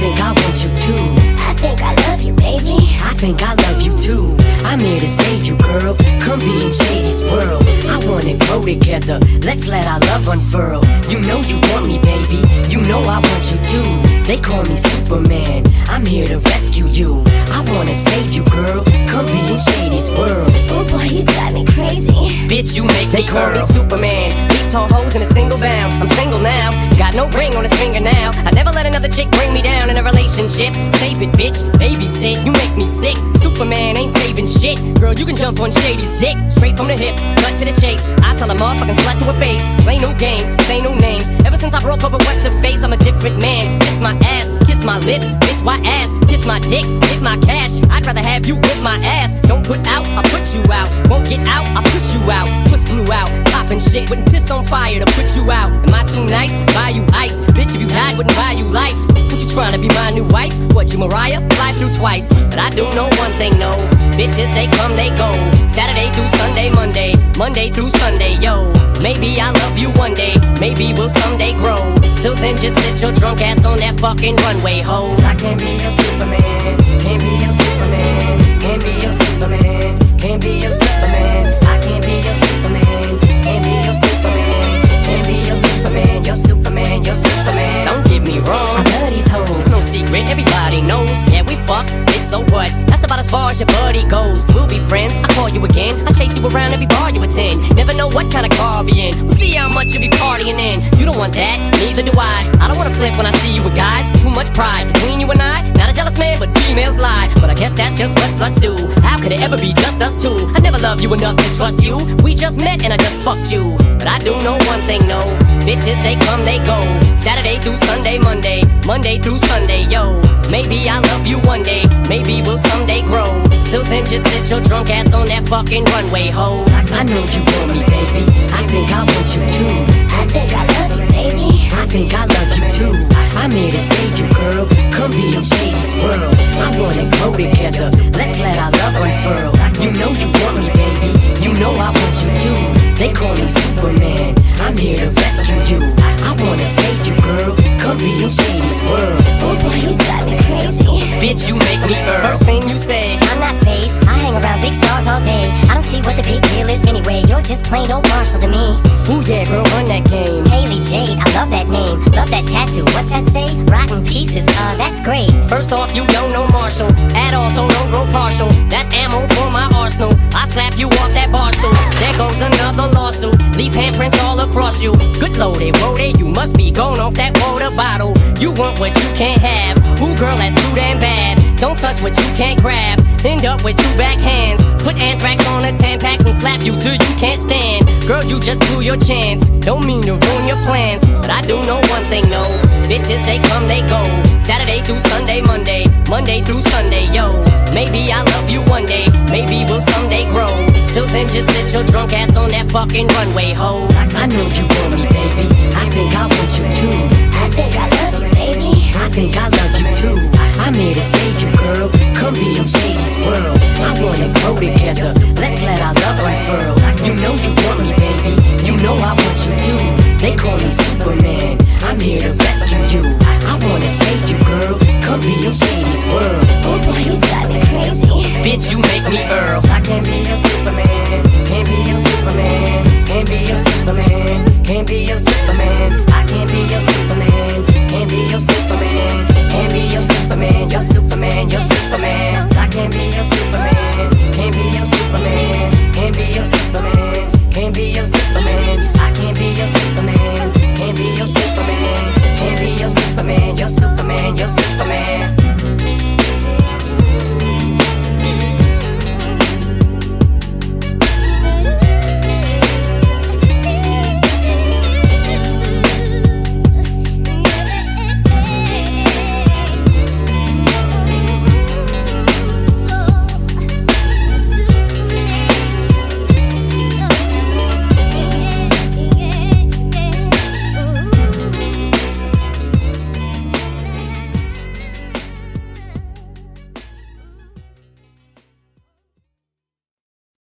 think I want you too. I think I love you, baby. I think I love you too. I'm here to save you, girl. Come be in Shady's world. I wanna grow together. Let's let our love unfurl. You know you want me, baby. You know I want you too. They call me Superman. I'm here to rescue you. I wanna save you, girl. Come be in Shady's world. Oh boy, you drive me crazy. Bitch, you make me call me Superman. Beat tall hoes in a single bound. I'm single now, got no ring on his finger now. I never let another chick bring me down in a relationship. Save it, bitch, babysit, you make me sick. Superman ain't saving shit. Girl, you can jump on Shady's dick. Straight from the hip, cut to the chase. I tell a motherfucking slut to her face. Play no games, say no names. Ever since I broke up with what's her face, I'm a different man. Kiss my ass, kiss my lips. Bitch, why ass? Kiss my dick, hit my cash. I'd rather have you whip my ass. Don't put out, I'll put you out. Won't get out, I'll push you out. Puss blew out, poppin' shit. Wouldn't piss on fire to put you out. Am I too nice? Buy you ice. Bitch, if you died, wouldn't buy you life. What you tryna be my new wife? What, you Mariah? Fly through twice. But I do know one thing, no. Bitches, they come, they go. Saturday through Sunday, Monday. Monday through Sunday, yo. Maybe I'll love you one day. Maybe we'll someday grow. Till then, just sit your drunk ass on that fucking runway, ho. I can't be your Superman. Can't be your Superman. Can't be your Superman. Can't be your Superman. I can't be your Superman. Can't be your Superman. Can't be your Superman. You're Superman. You're Superman. Don't get me wrong, I love these hoes. it's no secret, everybody knows. Yeah, we fuck, bitch, so what? That's about as far as your buddy goes. We'll be friends, I call you again. I chase you around every bar you attend. Never know what kind of car I'll be in. We'll see how much you be partying in. You don't want that, neither do I. I don't wanna flip when I see you with guys. Too much pride between you and I. Not a jealous man, but females lie. But I guess that's just what sluts do. How could it ever be just us two? I never loved you enough to trust you. We just met and I just fucked you. But I do know one thing, no. Bitches, they come, they go. Saturday through Sunday, Monday. Monday through Sunday, yo. Maybe I'll love you one day. Maybe we'll someday grow. Till then, just sit your drunk ass on that fucking runway, ho. I know you want me, baby. I think I want you too. I think I love you, baby. I think I love you too. I'm here to save you, girl. Come be in Shady's world. I wanna grow together. Let's let our love unfurl. You know you want me, baby. You know I want you too. They call me Superman. I'm here to rescue you. I wanna save you, girl. Come be in Shady's world. Oh boy, you drive me crazy. Bitch, you make me First thing you say, I'm not phased, I hang around big stars all day. I don't see what the big deal is anyway. You're just plain old Marshall to me. ooh yeah, girl, run that game. Haley Jade, I love that name. Love that tattoo, what's that say? Rotten pieces, that's great. First off, you don't know Marshall at all, so don't grow partial. That's ammo for my arsenal. I slap you off that bar stool. There goes another lawsuit. Leave handprints all across you. Good loaded, roaded, you must be going off that water bottle. You want what you can't have. Ooh, girl, that's too damn bad. Don't touch what you can't grab. End up with two backhands. Put anthrax on the Tampax and slap you till you can't stand. Girl, you just blew your chance. Don't mean to ruin your plans, but I do know one thing, no. Bitches, they come, they go. Saturday through Sunday, Monday. Monday through Sunday, yo. Maybe I'll love you one day. Maybe we'll someday grow. Till then, just sit your drunk ass on that fucking runway, ho. I know you want me, baby. I think I want you too. I think I love you, baby. I think I love you too. I'm here to save you, girl. Come be in Shady's world. I wanna grow together. Let's let our love unfurl. You know you want me, baby. You know I want you too. They call me Superman. I'm here to rescue you. I wanna save you, girl.